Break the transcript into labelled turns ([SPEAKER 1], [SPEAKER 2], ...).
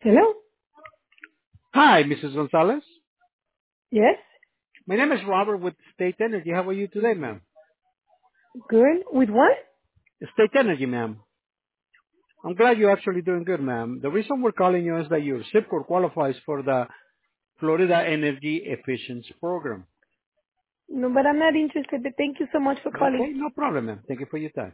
[SPEAKER 1] Hello?
[SPEAKER 2] Hi, Mrs. Gonzalez.
[SPEAKER 1] Yes?
[SPEAKER 2] My name is Robert with State Energy. How are you today, ma'am?
[SPEAKER 1] Good. With what?
[SPEAKER 2] State Energy, ma'am. I'm glad you're actually doing good, ma'am. The reason we're calling you is that your zip code qualifies for the Florida Energy Efficiency Program.
[SPEAKER 1] No, but I'm not interested, but thank you so much for calling.
[SPEAKER 2] Okay, no problem, ma'am. Thank you for your time.